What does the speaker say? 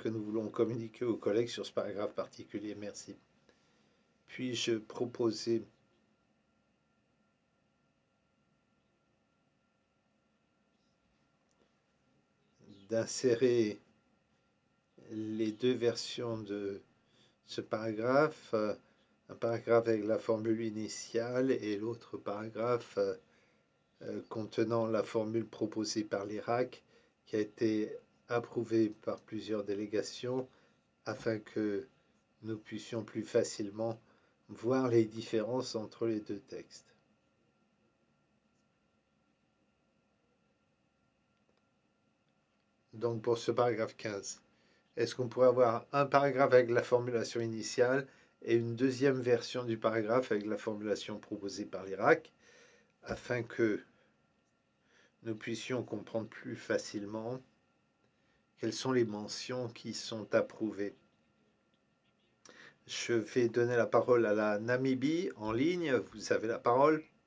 que nous voulons communiquer aux collègues sur ce paragraphe particulier. Merci. Puis-je proposer d'insérer les deux versions de ce paragraphe, un paragraphe avec la formule initiale et l'autre paragraphe contenant la formule proposée par l'Irak, qui a été approuvée par plusieurs délégations, afin que nous puissions plus facilement voir les différences entre les deux textes. Donc pour ce paragraphe 15, est-ce qu'on pourrait avoir un paragraphe avec la formulation initiale et une deuxième version du paragraphe avec la formulation proposée par l'Irak, afin que nous puissions comprendre plus facilement quelles sont les mentions qui sont approuvées. Je vais donner la parole à la Namibie en ligne. Vous avez la parole.